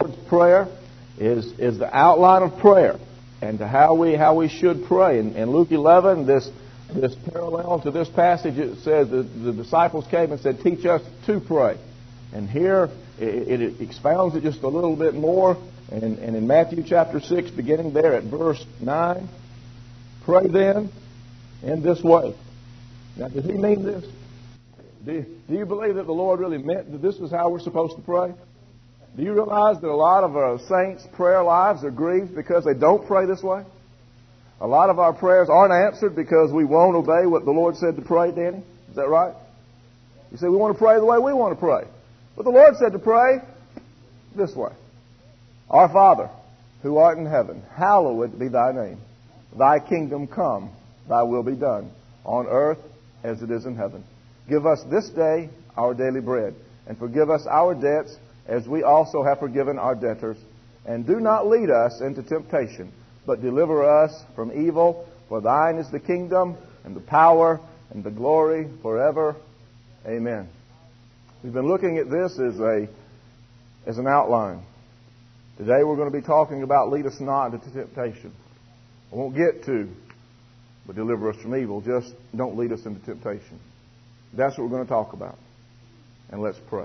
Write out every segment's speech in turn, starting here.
prayer is the outline of prayer and to how we should pray. In Luke 11, this parallel to this passage, it says the disciples came and said, "Teach us to pray." And here it expounds it just a little bit more. And in Matthew chapter 6, beginning there at verse 9, "Pray then in this way." Now, did he mean this? Do you believe that the Lord really meant that this is how we're supposed to pray? Do you realize that a lot of our saints' prayer lives are grieved because they don't pray this way? A lot of our prayers aren't answered because we won't obey what the Lord said to pray, Danny. Is that right? You say, we want to pray the way we want to pray. But the Lord said to pray this way. "Our Father, who art in heaven, hallowed be thy name. Thy kingdom come, thy will be done, on earth as it is in heaven. Give us this day our daily bread, and forgive us our debts as we also have forgiven our debtors. And do not lead us into temptation, but deliver us from evil. For thine is the kingdom, and the power, and the glory forever. Amen." We've been looking at this as an outline. Today we're going to be talking about lead us not into temptation. I won't get to, but deliver us from evil. Just don't lead us into temptation. That's what we're going to talk about. And let's pray.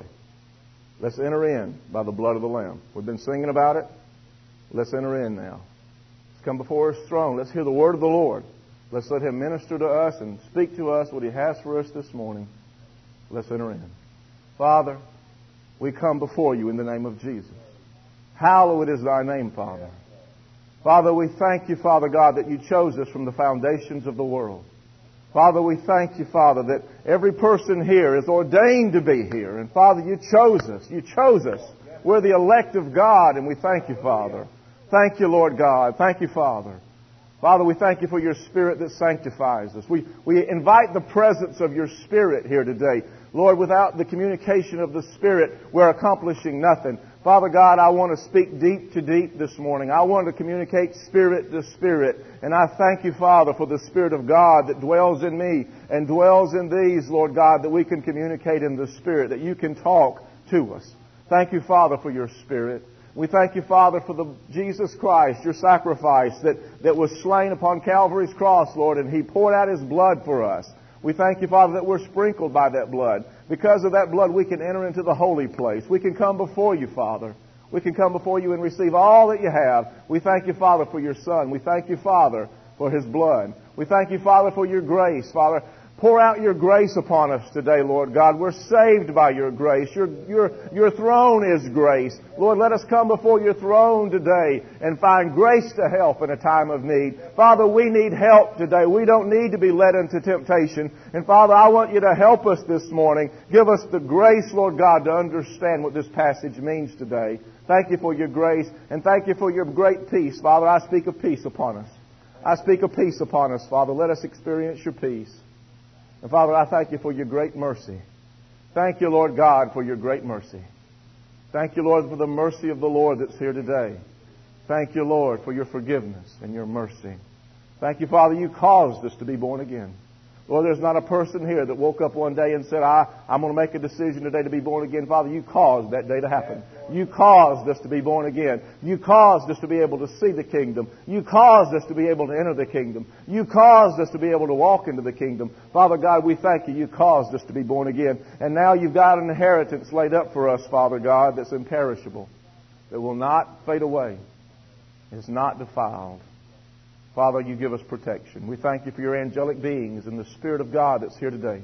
Let's enter in by the blood of the Lamb. We've been singing about it. Let's enter in now. Let's come before His throne. Let's hear the word of the Lord. Let's let Him minister to us and speak to us what He has for us this morning. Let's enter in. Father, we come before You in the name of Jesus. Hallowed is Thy name, Father. Father, we thank You, Father God, that You chose us from the foundations of the world. Father, we thank You, Father, that every person here is ordained to be here. And Father, You chose us. You chose us. We're the elect of God, and we thank You, Father. Thank You, Lord God. Thank You, Father. Father, we thank You for Your Spirit that sanctifies us. We invite the presence of Your Spirit here today. Lord, without the communication of the Spirit, we're accomplishing nothing. Father God, I want to speak deep to deep this morning. I want to communicate spirit to spirit. And I thank You, Father, for the Spirit of God that dwells in me and dwells in these, Lord God, that we can communicate in the Spirit, that You can talk to us. Thank You, Father, for Your Spirit. We thank You, Father, for the Jesus Christ, Your sacrifice that was slain upon Calvary's cross, Lord, and He poured out His blood for us. We thank You, Father, that we're sprinkled by that blood. Because of that blood, we can enter into the holy place. We can come before You, Father. We can come before You and receive all that You have. We thank You, Father, for Your Son. We thank You, Father, for His blood. We thank You, Father, for Your grace. Father, pour out Your grace upon us today, Lord God. We're saved by Your grace. Your throne is grace. Lord, let us come before Your throne today and find grace to help in a time of need. Father, we need help today. We don't need to be led into temptation. And Father, I want You to help us this morning. Give us the grace, Lord God, to understand what this passage means today. Thank You for Your grace, and thank You for Your great peace. Father, I speak of peace upon us. I speak of peace upon us, Father. Let us experience Your peace. And Father, I thank You for Your great mercy. Thank You, Lord God, for Your great mercy. Thank You, Lord, for the mercy of the Lord that's here today. Thank You, Lord, for Your forgiveness and Your mercy. Thank You, Father, You caused us to be born again. Lord, there's not a person here that woke up one day and said, I'm going to make a decision today to be born again. Father, You caused that day to happen. You caused us to be born again. You caused us to be able to see the kingdom. You caused us to be able to enter the kingdom. You caused us to be able to walk into the kingdom. Father God, we thank You. You caused us to be born again. And now You've got an inheritance laid up for us, Father God, that's imperishable, that will not fade away. It's not defiled. Father, You give us protection. We thank You for Your angelic beings and the Spirit of God that's here today.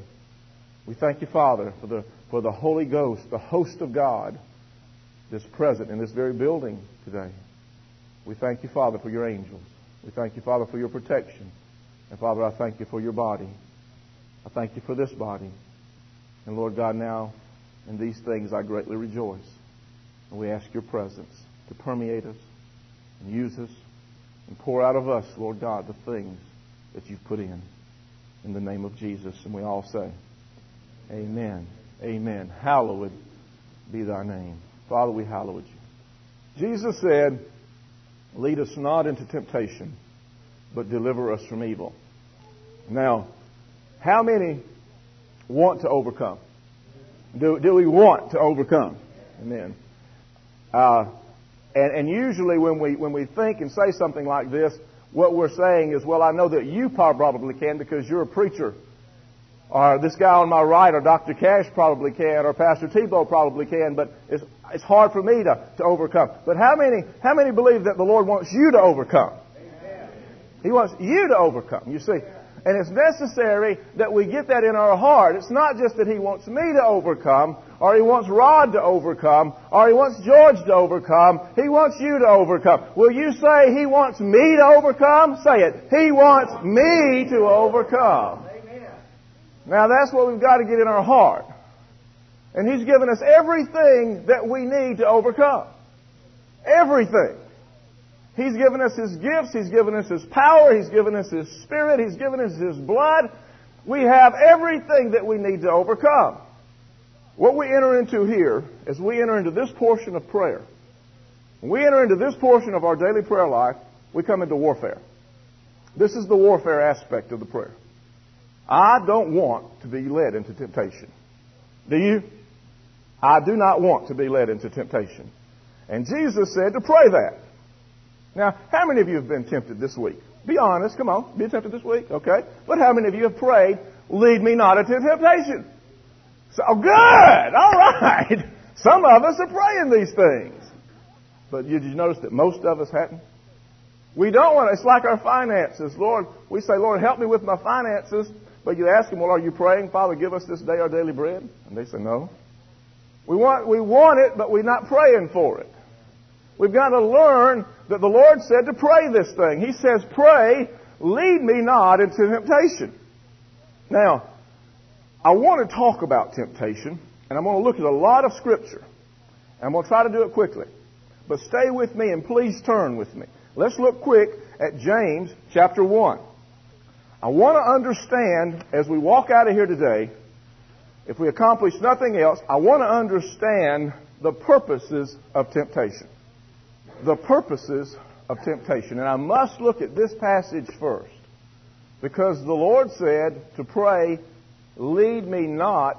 We thank You, Father, for the Holy Ghost, the host of God that's present in this very building today. We thank You, Father, for Your angels. We thank You, Father, for Your protection. And Father, I thank You for Your body. I thank You for this body. And Lord God, now in these things I greatly rejoice. And we ask Your presence to permeate us and use us and pour out of us, Lord God, the things that You've put in the name of Jesus. And we all say, Amen. Amen. Hallowed be Thy name. Father, we hallowed You. Jesus said, lead us not into temptation, but deliver us from evil. Now, how many want to overcome? Do we want to overcome? Amen. And usually when we think and say something like this, what we're saying is, well, I know that you probably can because you're a preacher. Or this guy on my right, or Dr. Cash probably can, or Pastor Tebow probably can, but it's hard for me to overcome. But how many believe that the Lord wants you to overcome? Amen. He wants you to overcome, you see. And it's necessary that we get that in our heart. It's not just that He wants me to overcome, or He wants Rod to overcome, or He wants George to overcome. He wants you to overcome. Will you say, He wants me to overcome? Say it. He wants me to overcome. Amen. Now that's what we've got to get in our heart. And He's given us everything that we need to overcome. Everything. He's given us His gifts. He's given us His power. He's given us His Spirit. He's given us His blood. We have everything that we need to overcome. What we enter into here, as we enter into this portion of prayer, when we enter into this portion of our daily prayer life, we come into warfare. This is the warfare aspect of the prayer. I don't want to be led into temptation. Do you? I do not want to be led into temptation. And Jesus said to pray that. Now, how many of you have been tempted this week? Be honest. Come on. Be tempted this week. Okay. But how many of you have prayed, lead me not into temptation? So good. All right. Some of us are praying these things. But did you notice that most of us hadn't? We don't want to. It's like our finances. Lord, we say, Lord, help me with my finances. But you ask them, well, are you praying, Father, give us this day our daily bread? And they say, no. We want it, but we're not praying for it. We've got to learn that the Lord said to pray this thing. He says, pray, lead me not into temptation. Now, I want to talk about temptation, and I'm going to look at a lot of Scripture. And I'm going to try to do it quickly. But stay with me and please turn with me. Let's look quick at James chapter 1. I want to understand, as we walk out of here today, if we accomplish nothing else, I want to understand the purposes of temptation. The purposes of temptation. And I must look at this passage first. Because the Lord said to pray, lead me not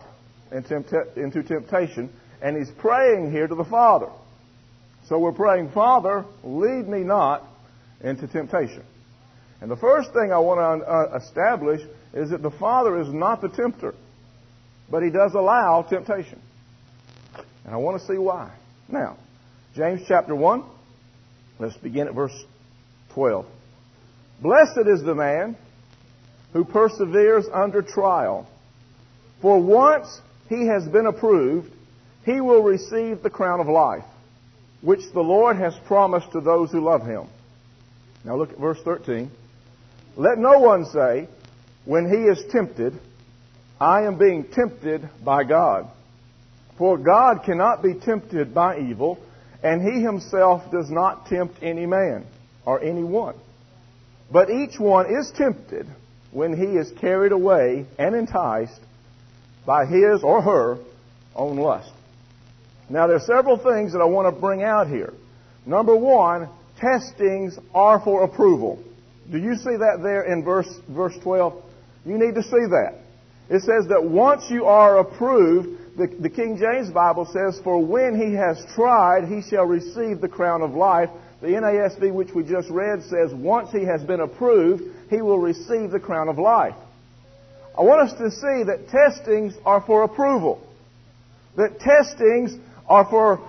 into temptation. And He's praying here to the Father. So we're praying, Father, lead me not into temptation. And the first thing I want to establish is that the Father is not the tempter. But He does allow temptation. And I want to see why. Now, James chapter 1. Let's begin at verse 12. Blessed is the man who perseveres under trial. For once he has been approved, he will receive the crown of life, which the Lord has promised to those who love Him. Now look at verse 13. Let no one say, when he is tempted, I am being tempted by God. For God cannot be tempted by evil, and He Himself does not tempt any man or anyone. But each one is tempted when he is carried away and enticed by his or her own lust. Now there are several things that I want to bring out here. Number one, testings are for approval. Do you see that there in verse 12? You need to see that. It says that once you are approved, the King James Bible says, for when he has tried, he shall receive the crown of life. The NASB, which we just read, says once he has been approved, he will receive the crown of life. I want us to see that testings are for approval. That testings are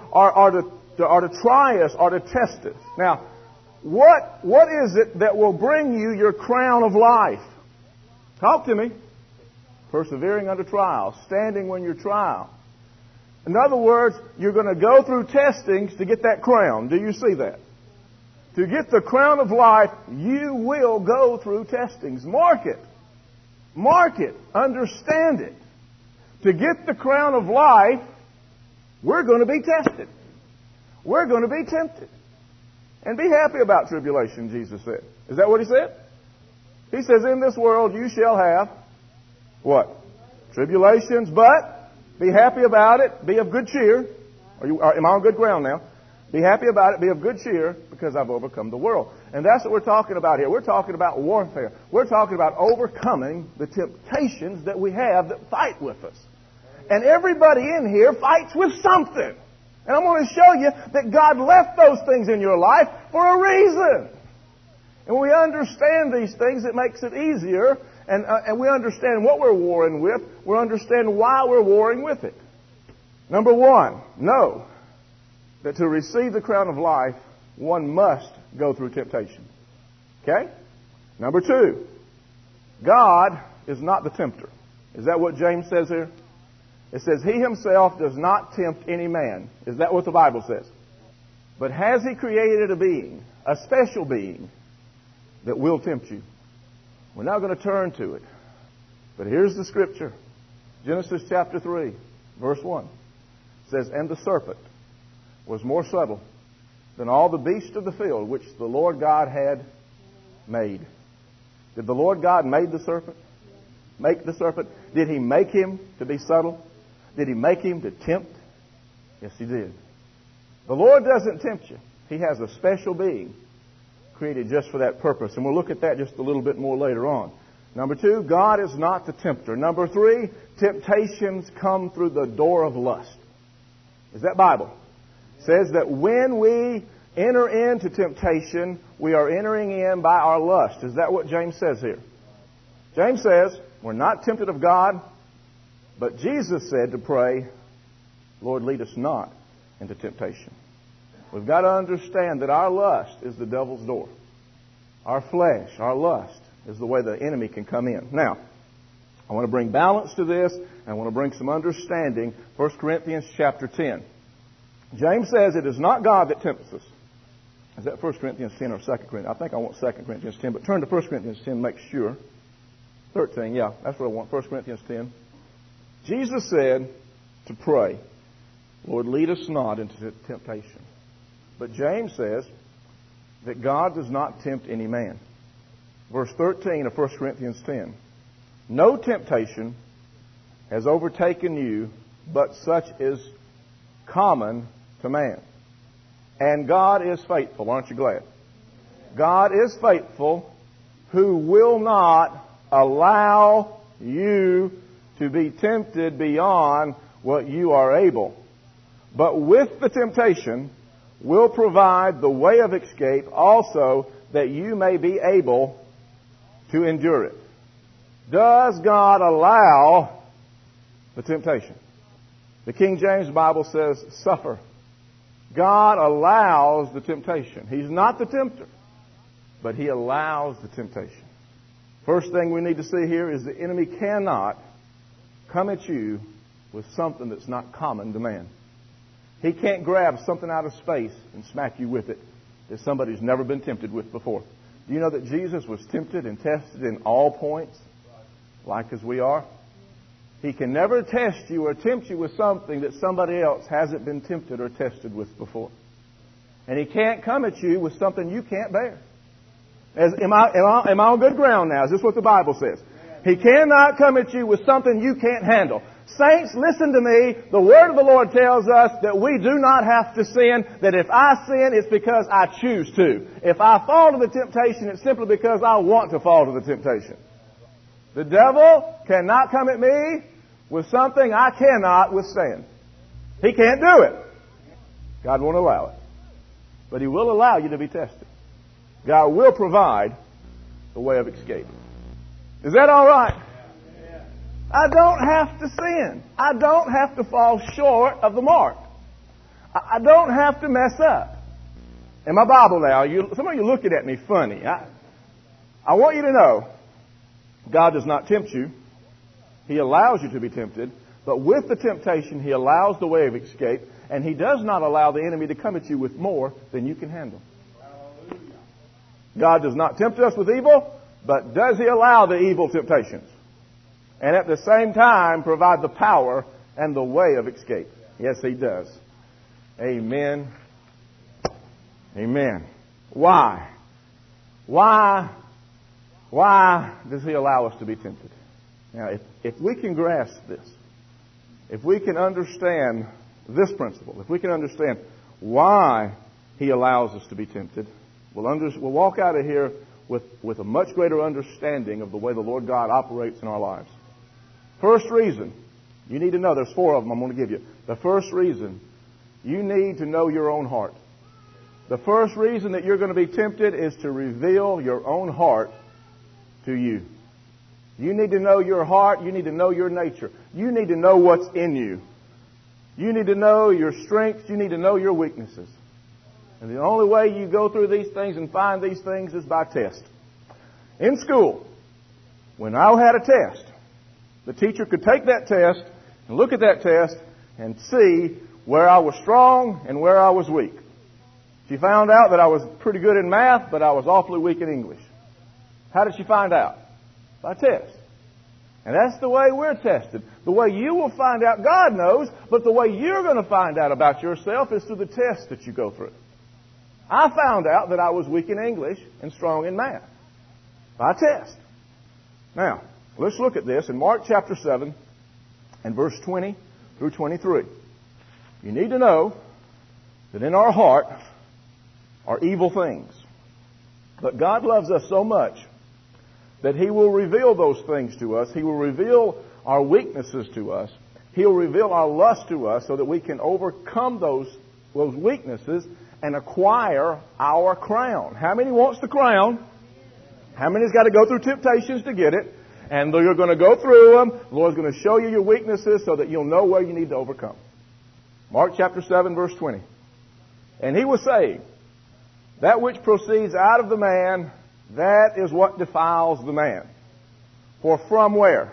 to try us, are to test us. Now, what is it that will bring you your crown of life? Talk to me. Persevering under trial. Standing when you're trial. In other words, you're going to go through testings to get that crown. Do you see that? To get the crown of life, you will go through testings. Mark it. Mark it. Understand it. To get the crown of life, we're going to be tested. We're going to be tempted. And be happy about tribulation, Jesus said. Is that what He said? He says, in this world you shall have what? Tribulations, but be happy about it. Be of good cheer. Am I on good ground now? Be happy about it. Be of good cheer because I've overcome the world. And that's what we're talking about here. We're talking about warfare. We're talking about overcoming the temptations that we have that fight with us. And everybody in here fights with something. And I'm going to show you that God left those things in your life for a reason. And when we understand these things, it makes it easier. And we understand what we're warring with. We understand why we're warring with it. Number one, know that to receive the crown of life, one must go through temptation. Okay? Number two, God is not the tempter. Is that what James says here? It says, He Himself does not tempt any man. Is that what the Bible says? But has He created a being, a special being, that will tempt you? We're not going to turn to it. But here's the scripture. Genesis chapter 3, verse 1. It says, And the serpent was more subtle than all the beasts of the field which the Lord God had made. Did the Lord God make the serpent? Make the serpent? Did He make him to be subtle? Did He make him to tempt? Yes, He did. The Lord doesn't tempt you. He has a special being created just for that purpose. And we'll look at that just a little bit more later on. Number two, God is not the tempter. Number three, temptations come through the door of lust. Is that Bible? It says that when we enter into temptation, we are entering in by our lust. Is that what James says here? James says, we're not tempted of God, but Jesus said to pray, Lord, lead us not into temptation. We've got to understand that our lust is the devil's door. Our flesh, our lust, is the way the enemy can come in. Now, I want to bring balance to this, and I want to bring some understanding. 1 Corinthians chapter 10. James says it is not God that tempts us. Is that 1 Corinthians 10 or 2 Corinthians? I think I want 2 Corinthians 10, but turn to 1 Corinthians 10 to make sure. 13, yeah, that's what I want, 1 Corinthians 10. Jesus said to pray, Lord, lead us not into temptation. But James says that God does not tempt any man. Verse 13 of 1 Corinthians 10. No temptation has overtaken you, but such is common to man. And God is faithful. Aren't you glad? God is faithful, who will not allow you to be tempted beyond what you are able. But with the temptation will provide the way of escape also, that you may be able to endure it. Does God allow the temptation? The King James Bible says suffer. God allows the temptation. He's not the tempter, but He allows the temptation. First thing we need to see here is the enemy cannot come at you with something that's not common to man. He can't grab something out of space and smack you with it that somebody's never been tempted with before. Do you know that Jesus was tempted and tested in all points, like as we are? He can never test you or tempt you with something that somebody else hasn't been tempted or tested with before. And He can't come at you with something you can't bear. Am I on good ground now? Is this what the Bible says? He cannot come at you with something you can't handle. Saints, listen to me. The Word of the Lord tells us that we do not have to sin, that if I sin, it's because I choose to. If I fall to the temptation, it's simply because I want to fall to the temptation. The devil cannot come at me with something I cannot withstand. He can't do it. God won't allow it. But He will allow you to be tested. God will provide a way of escape. Is that all right? I don't have to sin. I don't have to fall short of the mark. I don't have to mess up. In my Bible now, some of you looking at me funny. I want you to know, God does not tempt you. He allows you to be tempted. But with the temptation, He allows the way of escape. And He does not allow the enemy to come at you with more than you can handle. God does not tempt us with evil, but does He allow the evil temptations? And at the same time, provide the power and the way of escape. Yes, He does. Amen. Amen. Why? Why does He allow us to be tempted? Now, if we can grasp this, if we can understand this principle, if we can understand why He allows us to be tempted, we'll walk out of here with a much greater understanding of the way the Lord God operates in our lives. First reason, you need to know, there's 4 of them I'm going to give you. The first reason You need to know your own heart. The first reason that you're going to be tempted is to reveal your own heart to you. You need to know your heart. You need to know your nature. You need to know what's in you. You need to know your strengths. You need to know your weaknesses. And the only way you go through these things and find these things is by test. In school, when I had a test, the teacher could take that test and look at that test and see where I was strong and where I was weak. She found out that I was pretty good in math, but I was awfully weak in English. How did she find out? By test. And that's the way we're tested. The way you will find out, God knows, but the way you're going to find out about yourself is through the test that you go through. I found out that I was weak in English and strong in math. By test. Now, let's look at this in Mark chapter 7 and verse 20 through 23. You need to know that in our heart are evil things. But God loves us so much that He will reveal those things to us. He will reveal our weaknesses to us. He'll reveal our lust to us so that we can overcome those weaknesses and acquire our crown. How many wants the crown? How many's got to go through temptations to get it? And you're going to go through them. The Lord's going to show you your weaknesses so that you'll know where you need to overcome. Mark chapter 7, verse 20. And He was saying, that which proceeds out of the man, that is what defiles the man. For from where?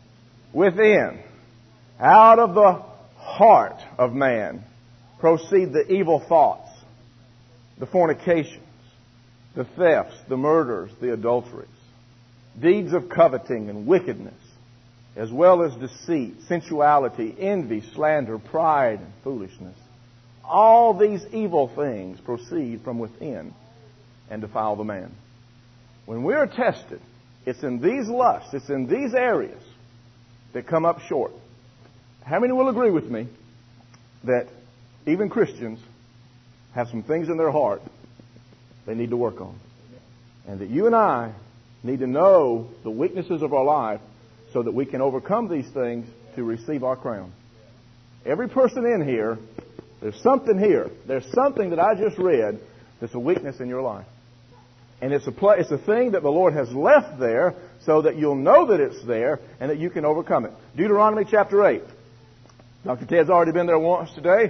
Within. Out of the heart of man proceed the evil thoughts, the fornications, the thefts, the murders, the adulteries, deeds of coveting and wickedness, as well as deceit, sensuality, envy, slander, pride, and foolishness. All these evil things proceed from within and defile the man. When we are tested, it's in these lusts, it's in these areas that come up short. How many will agree with me that even Christians have some things in their heart they need to work on? And that you and I need to know the weaknesses of our life so that we can overcome these things to receive our crown. Every person in here, there's something here. There's something that I just read that's a weakness in your life. And it's a thing that the Lord has left there so that you'll know that it's there and that you can overcome it. Deuteronomy chapter 8. Dr. Ted's already been there once today.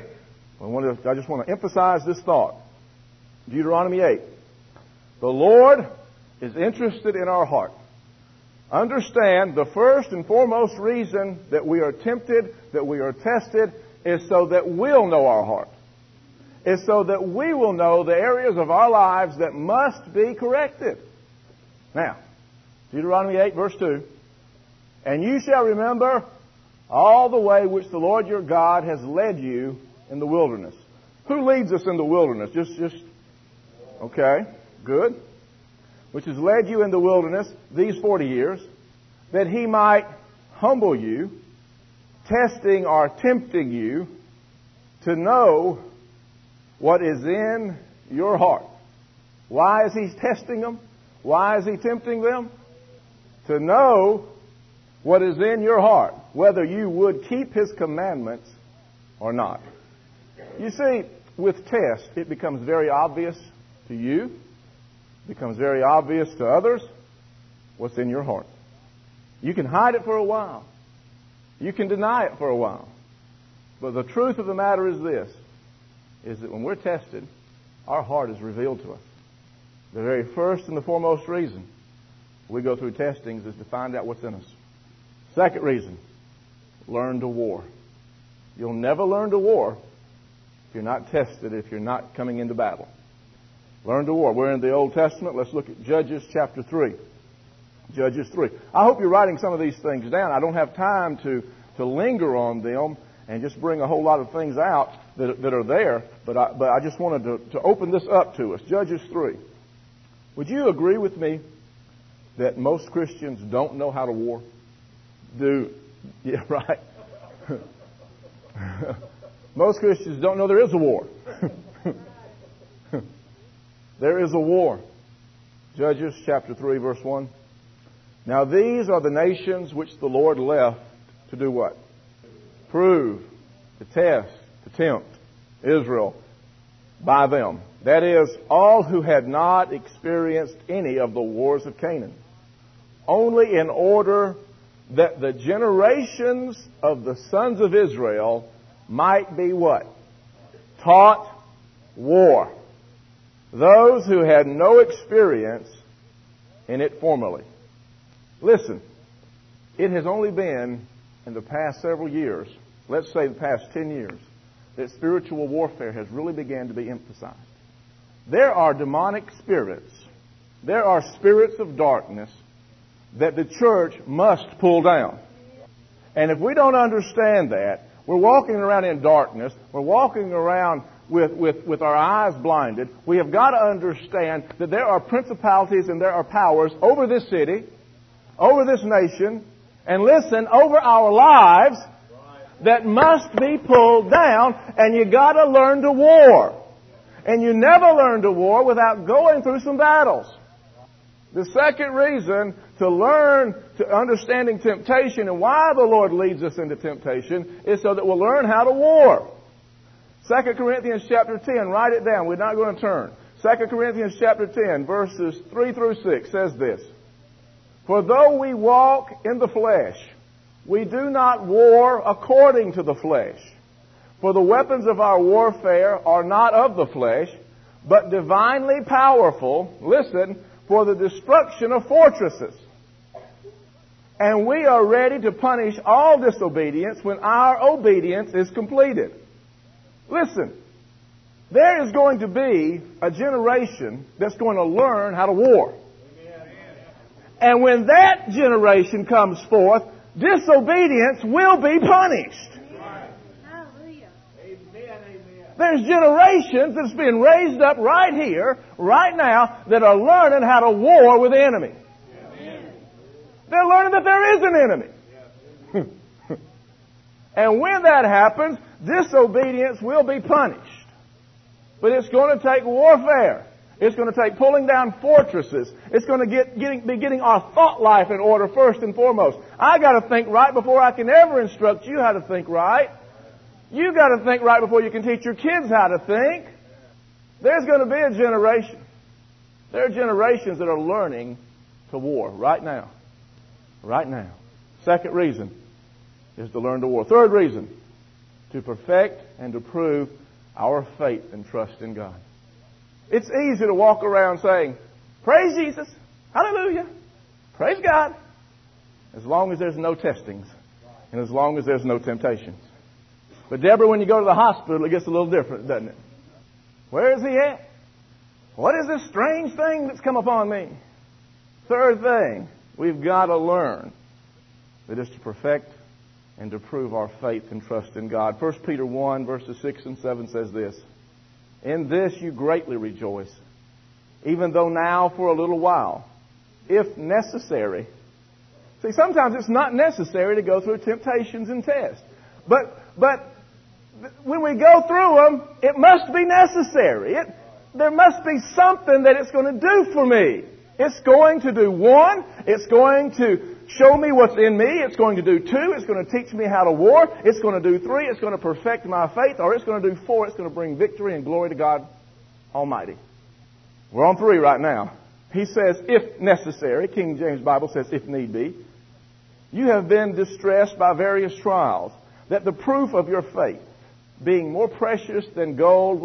I just want to emphasize this thought. Deuteronomy 8. The Lord is interested in our heart. Understand the first and foremost reason that we are tempted, that we are tested, is so that we'll know our heart. It's so that we will know the areas of our lives that must be corrected. Now, Deuteronomy 8 verse 2. And you shall remember all the way which the Lord your God has led you in the wilderness. Who leads us in the wilderness? Okay, good. Which has led you in the wilderness these 40 years, that He might humble you, testing or tempting you to know what is in your heart. Why is He testing them? Why is He tempting them? To know what is in your heart, whether you would keep His commandments or not. You see, with tests, it becomes very obvious to you, it becomes very obvious to others what's in your heart. You can hide it for a while. You can deny it for a while. But the truth of the matter is this, is that when we're tested, our heart is revealed to us. The very first and the foremost reason we go through testings is to find out what's in us. Second reason, learn to war. You'll never learn to war if you're not tested, if you're not coming into battle. Learn to war. We're in the Old Testament. Let's look at Judges chapter 3. Judges 3. I hope you're writing some of these things down. I don't have time to linger on them and just bring a whole lot of things out that are there, but I just wanted to open this up to us. Judges 3. Would you agree with me that most Christians don't know how to war? Yeah, right. Most Christians don't know there is a war. There is a war. Judges chapter 3, verse 1. Now these are the nations which the Lord left to do what? Prove, to test, to tempt, Israel by them. That is, all who had not experienced any of the wars of Canaan. Only in order that the generations of the sons of Israel might be what? Taught war. Those who had no experience in it formerly. Listen, it has only been in the past several years, let's say the past 10 years, that spiritual warfare has really begun to be emphasized. There are demonic spirits. There are spirits of darkness that the church must pull down. And if we don't understand that, we're walking around in darkness, we're walking around with our eyes blinded. We have got to understand that there are principalities and there are powers over this city, over this nation, and listen, over our lives that must be pulled down, and you got to learn to war. And you never learn to war without going through some battles. The second reason to learn to understanding temptation and why the Lord leads us into temptation is so that we'll learn how to war. 2 Corinthians chapter 10, write it down. We're not going to turn. 2 Corinthians chapter 10, verses 3 through 6 says this. For though we walk in the flesh, we do not war according to the flesh. For the weapons of our warfare are not of the flesh, but divinely powerful, listen, for the destruction of fortresses. And we are ready to punish all disobedience when our obedience is completed. Listen, there is going to be a generation that's going to learn how to war. And when that generation comes forth, disobedience will be punished. There's generations that's been raised up right here, right now, that are learning how to war with the enemy. They're learning that there is an enemy. And when that happens, disobedience will be punished. But it's going to take warfare. It's going to take pulling down fortresses. It's going to be getting our thought life in order first and foremost. I got to think right before I can ever instruct you how to think right. You got to think right before you can teach your kids how to think. There's going to be a generation. There are generations that are learning to war right now. Right now. Second reason is to learn to war. Third reason, to perfect and to prove our faith and trust in God. It's easy to walk around saying, praise Jesus, hallelujah, praise God, as long as there's no testings and as long as there's no temptations. But Deborah, when you go to the hospital, it gets a little different, doesn't it? Where is he at? What is this strange thing that's come upon me? Third thing, we've got to learn that is to perfect and to prove our faith and trust in God. 1 Peter 1, verses 6 and 7 says this. In this you greatly rejoice, even though now for a little while, if necessary. See, sometimes it's not necessary to go through temptations and tests. But when we go through them, it must be necessary. There must be something that it's going to do for me. It's going to do one, it's going to show me what's in me, it's going to do two, it's going to teach me how to war, it's going to do three, it's going to perfect my faith, or it's going to do four, it's going to bring victory and glory to God Almighty. We're on 3 right now. He says, if necessary, King James Bible says, if need be, you have been distressed by various trials, that the proof of your faith, being more precious than gold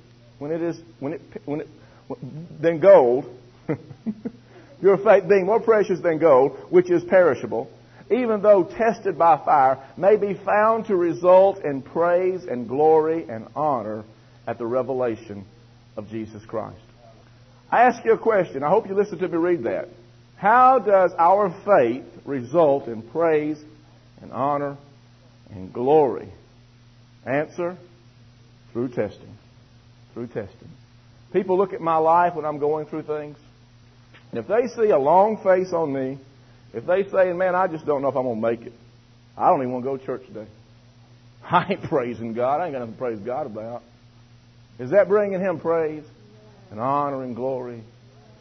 than gold, your faith being more precious than gold, which is perishable, even though tested by fire, may be found to result in praise and glory and honor at the revelation of Jesus Christ. I ask you a question. I hope you listen to me read that. How does our faith result in praise and honor and glory? Answer, through testing. Through testing. People look at my life when I'm going through things, and if they see a long face on me, if they say, man, I just don't know if I'm going to make it, I don't even want to go to church today. I ain't praising God. I ain't got nothing to praise God about. Is that bringing Him praise and honor and glory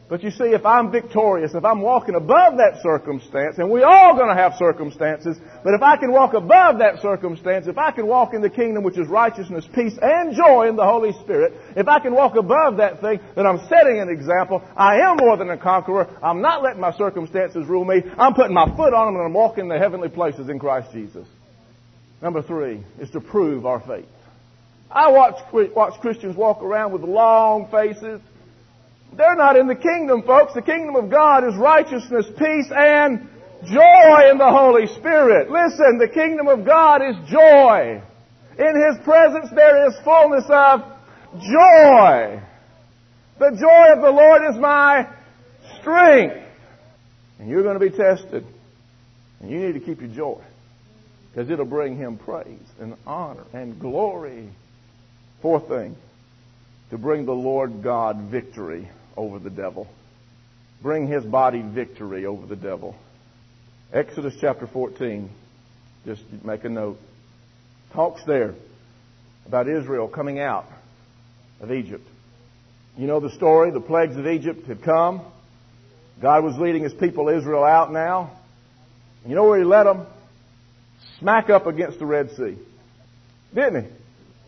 But you see, if I'm victorious, if I'm walking above that circumstance, and we're all going to have circumstances, but if I can walk above that circumstance, if I can walk in the kingdom which is righteousness, peace, and joy in the Holy Spirit, if I can walk above that thing, then I'm setting an example. I am more than a conqueror. I'm not letting my circumstances rule me. I'm putting my foot on them and I'm walking in the heavenly places in Christ Jesus. Number 3 is to prove our faith. I watch Christians walk around with long faces. They're not in the kingdom, folks. The kingdom of God is righteousness, peace, and joy in the Holy Spirit. Listen, the kingdom of God is joy. In His presence there is fullness of joy. The joy of the Lord is my strength. And you're going to be tested. And you need to keep your joy. Because it'll bring Him praise and honor and glory. 4th thing, to bring the Lord God victory over the devil. Bring His body victory over the devil. Exodus chapter 14, just make a note, talks there about Israel coming out of Egypt. You know the story, the plagues of Egypt had come. God was leading His people Israel out now. And you know where He led them? Smack up against the Red Sea. Didn't He?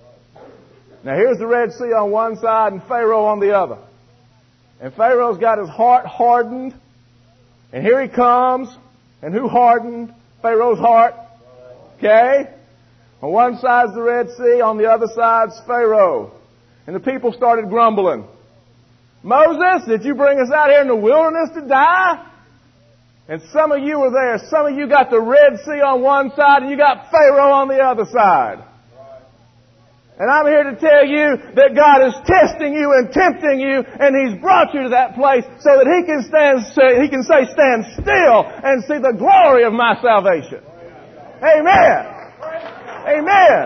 Now here's the Red Sea on one side and Pharaoh on the other. And Pharaoh's got his heart hardened. And here he comes. And who hardened Pharaoh's heart? Okay? On one side's the Red Sea, on the other side's Pharaoh. And the people started grumbling. Moses, did you bring us out here in the wilderness to die? And some of you were there. Some of you got the Red Sea on one side and you got Pharaoh on the other side. And I'm here to tell you that God is testing you and tempting you, and He's brought you to that place so that He can say, stand still and see the glory of my salvation. Amen. Amen.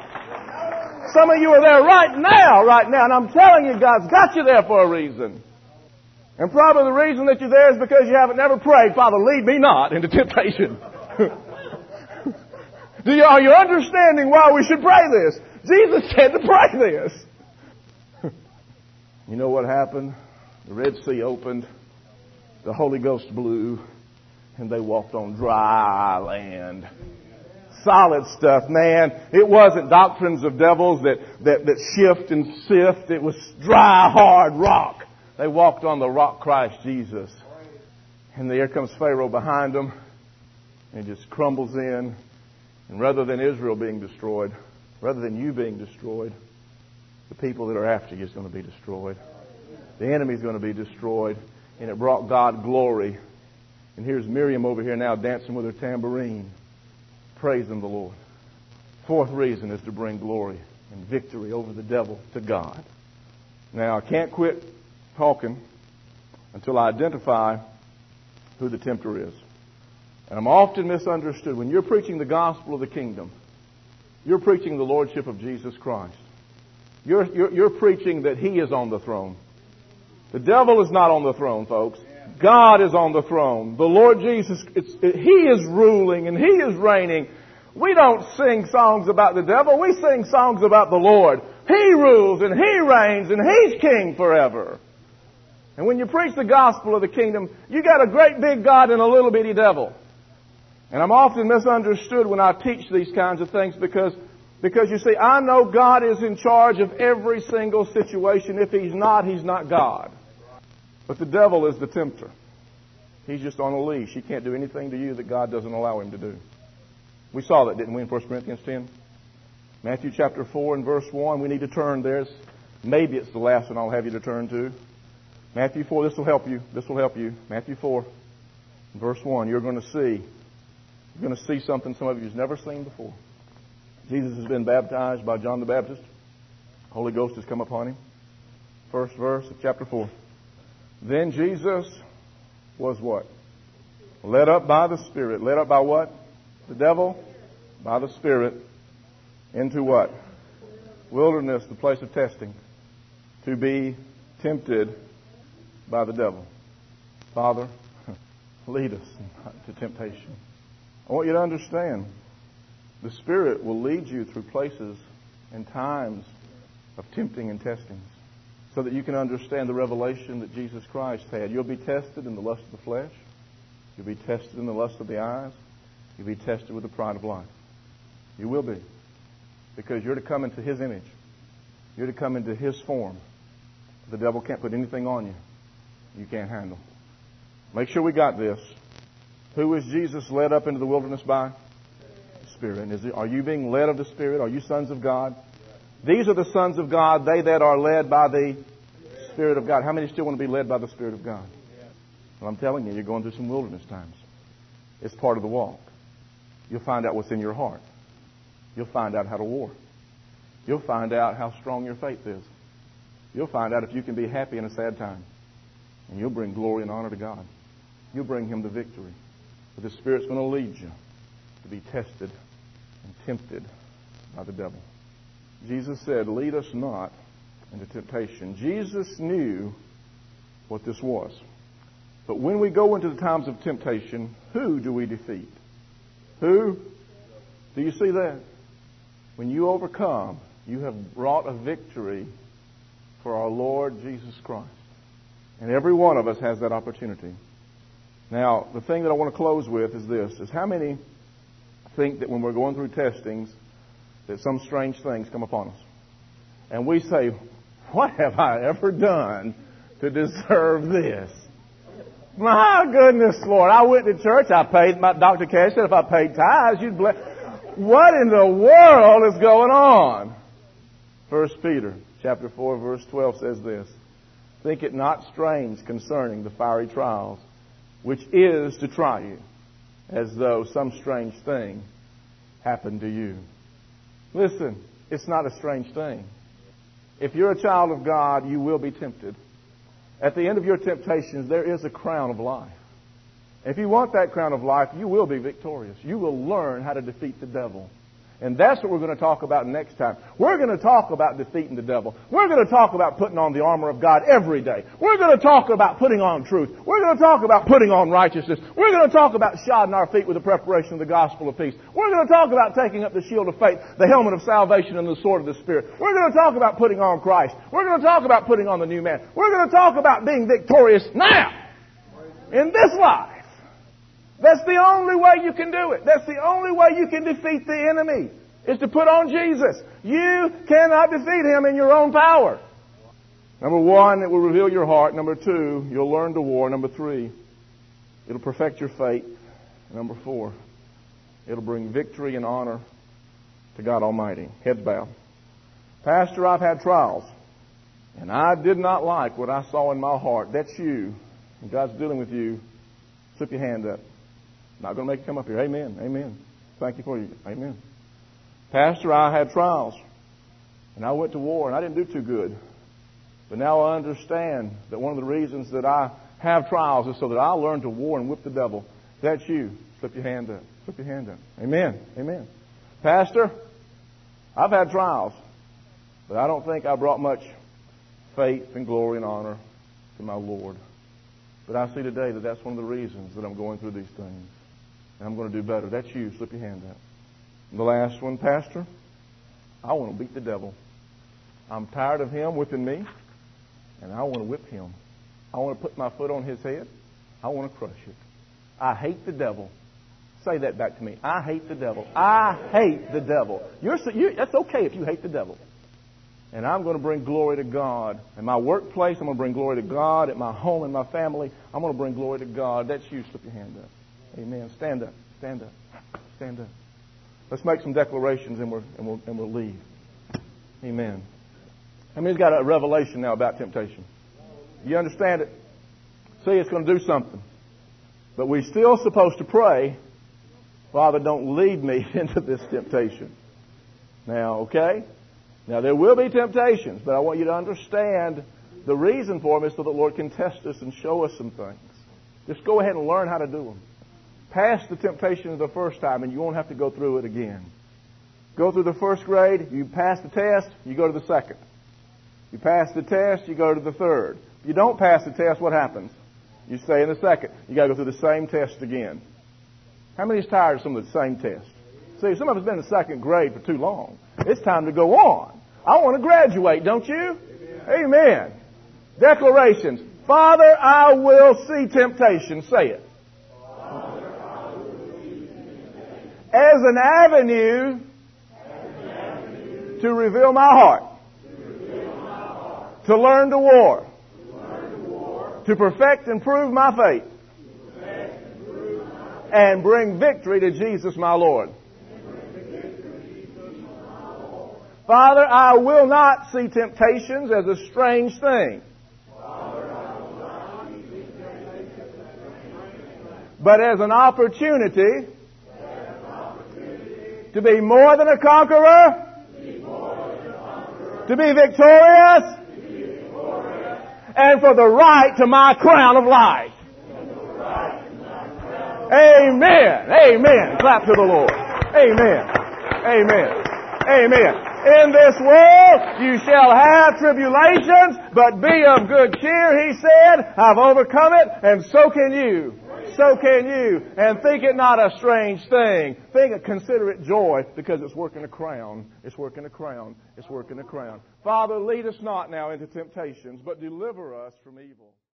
Some of you are there right now, and I'm telling you, God's got you there for a reason. And probably the reason that you're there is because you haven't never prayed, Father, lead me not into temptation. Are you understanding why we should pray this? Jesus said to pray this. You know what happened? The Red Sea opened, the Holy Ghost blew, and they walked on dry land. Solid stuff, man. It wasn't doctrines of devils that shift and sift. It was dry, hard rock. They walked on the rock Christ Jesus. And there comes Pharaoh behind them, and it just crumbles in. And rather than Israel being destroyed, rather than you being destroyed, the people that are after you is going to be destroyed. The enemy is going to be destroyed. And it brought God glory. And here's Miriam over here now dancing with her tambourine, praising the Lord. 4th reason is to bring glory and victory over the devil to God. Now, I can't quit talking until I identify who the tempter is. And I'm often misunderstood. When you're preaching the gospel of the kingdom, you're preaching the lordship of Jesus Christ. You're preaching that He is on the throne. The devil is not on the throne, folks. God is on the throne. The Lord Jesus, He is ruling and He is reigning. We don't sing songs about the devil. We sing songs about the Lord. He rules and He reigns and He's king forever. And when you preach the gospel of the kingdom, you got a great big God and a little bitty devil. And I'm often misunderstood when I teach these kinds of things because you see, I know God is in charge of every single situation. If He's not God. But the devil is the tempter. He's just on a leash. He can't do anything to you that God doesn't allow him to do. We saw that, didn't we, in 1 Corinthians 10? Matthew chapter 4 and verse 1. We need to turn there. Maybe it's the last one I'll have you to turn to. Matthew 4, this will help you. This will help you. Matthew 4, verse 1. You're going to see something some of you have never seen before. Jesus has been baptized by John the Baptist. The Holy Ghost has come upon Him. First verse of chapter 4. Then Jesus was what? Led up by the Spirit. Led up by what? The devil? By the Spirit. Into what? Wilderness, the place of testing. To be tempted by the devil. Father, lead us not to temptation. I want you to understand, the Spirit will lead you through places and times of tempting and testings. so that you can understand the revelation that Jesus Christ had. You'll be tested in the lust of the flesh. You'll be tested in the lust of the eyes. You'll be tested with the pride of life. You will be. Because you're to come into His image. You're to come into His form. The devil can't put anything on you you can't handle. Make sure we got this. Who was Jesus led up into the wilderness by? The Spirit. And are you being led of the Spirit? Are you sons of God? These are the sons of God, they that are led by the Spirit of God. How many still want to be led by the Spirit of God? Well, I'm telling you, you're going through some wilderness times. It's part of the walk. You'll find out what's in your heart. You'll find out how to war. You'll find out how strong your faith is. You'll find out if you can be happy in a sad time. And you'll bring glory and honor to God. You'll bring Him the victory. But the Spirit's going to lead you to be tested and tempted by the devil. Jesus said, lead us not into temptation. Jesus knew what this was. But when we go into the times of temptation, who do we defeat? Who? Do you see that? When you overcome, you have brought a victory for our Lord Jesus Christ. And every one of us has that opportunity. Now, the thing that I want to close with is this, is how many think that when we're going through testings, that some strange things come upon us? And we say, what have I ever done to deserve this? My goodness, Lord, I went to church, I paid, Dr. Cash said if I paid tithes, you'd bless. What in the world is going on? 1 Peter chapter 4, verse 12 says this, think it not strange concerning the fiery trials, which is to try you, as though some strange thing happened to you. Listen, it's not a strange thing. If you're a child of God, you will be tempted. At the end of your temptations, there is a crown of life. If you want that crown of life, you will be victorious. You will learn how to defeat the devil. And that's what we're going to talk about next time. We're going to talk about defeating the devil. We're going to talk about putting on the armor of God every day. We're going to talk about putting on truth. We're going to talk about putting on righteousness. We're going to talk about shodding our feet with the preparation of the gospel of peace. We're going to talk about taking up the shield of faith, the helmet of salvation, and the sword of the Spirit. We're going to talk about putting on Christ. We're going to talk about putting on the new man. We're going to talk about being victorious now in this life. That's the only way you can do it. That's the only way you can defeat the enemy, is to put on Jesus. You cannot defeat Him in your own power. Number one, it will reveal your heart. Number two, you'll learn to war. Number three, it'll perfect your faith. Number four, it'll bring victory and honor to God Almighty. Heads bowed. Pastor, I've had trials, and I did not like what I saw in my heart. That's you. And God's dealing with you. Slip your hand up. Not going to make you come up here. Amen. Amen. Thank you for you. Amen. Pastor, I had trials, and I went to war, and I didn't do too good. But now I understand that one of the reasons that I have trials is so that I'll learn to war and whip the devil. That's you. Slip your hand up. Slip your hand up. Amen. Amen. Pastor, I've had trials, but I don't think I brought much faith and glory and honor to my Lord. But I see today that that's one of the reasons that I'm going through these things. And I'm going to do better. That's you. Slip your hand up. And the last one, Pastor, I want to beat the devil. I'm tired of him whipping me, and I want to whip him. I want to put my foot on his head. I want to crush it. I hate the devil. Say that back to me. I hate the devil. I hate the devil. That's okay if you hate the devil. And I'm going to bring glory to God. In my workplace, I'm going to bring glory to God. At my home and my family, I'm going to bring glory to God. That's you. Slip your hand up. Amen. Stand up. Stand up. Stand up. Let's make some declarations and we'll leave. Amen. How many's got a revelation now about temptation? You understand it? See, it's going to do something. But we're still supposed to pray, Father, don't lead me into this temptation. Now, okay? Now, there will be temptations, but I want you to understand the reason for them is so the Lord can test us and show us some things. Just go ahead and learn how to do them. Pass the temptation the first time, and you won't have to go through it again. Go through the first grade, you pass the test, you go to the second. You pass the test, you go to the third. If you don't pass the test, what happens? You stay in the second. You got to go through the same test again. How many is tired of some of the same tests? See, some of us have been in the second grade for too long. It's time to go on. I want to graduate, don't you? Amen. Declarations. Father, I will see temptation. Say it. As an avenue to reveal my heart. To learn to war. To perfect and prove my faith. And bring victory to Jesus my Lord. Father, I will not see temptations as a strange thing. But as an opportunity to be more than a conqueror, to be victorious, and for the right to my crown of life. Amen. Amen. Clap to the Lord. Amen. Amen. Amen. In this world you shall have tribulations, but be of good cheer, he said. I've overcome it, and so can you. So can you. And think it not a strange thing. Consider it joy, because it's working a crown. It's working a crown. It's working a crown. Father, lead us not now into temptations, but deliver us from evil.